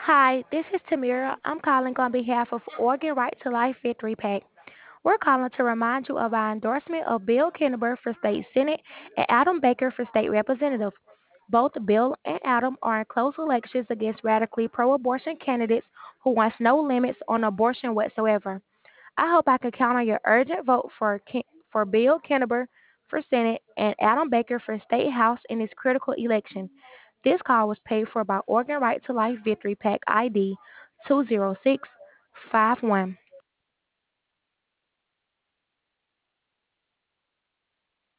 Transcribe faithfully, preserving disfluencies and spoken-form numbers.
Hi, this is Tamira. I'm calling on behalf of Oregon Right to Life Victory PAC. We're calling to remind you of our endorsement of Bill Kinneber for State Senate and Adam Baker for State Representative. Both Bill and Adam are in close elections against radically pro abortion candidates who wants no limits on abortion whatsoever. I hope I can count on your urgent vote for, Kin- for Bill Kinneber for Senate and Adam Baker for State House in this critical election. This call was paid for by Oregon Right to Life Victory PAC I D two zero six five one.